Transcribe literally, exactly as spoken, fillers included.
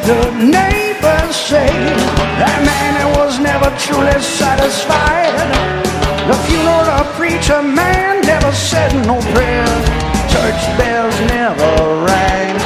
the neighbors say that man was never truly satisfied. The funeral preacher man never said no prayer. Church bells never rang.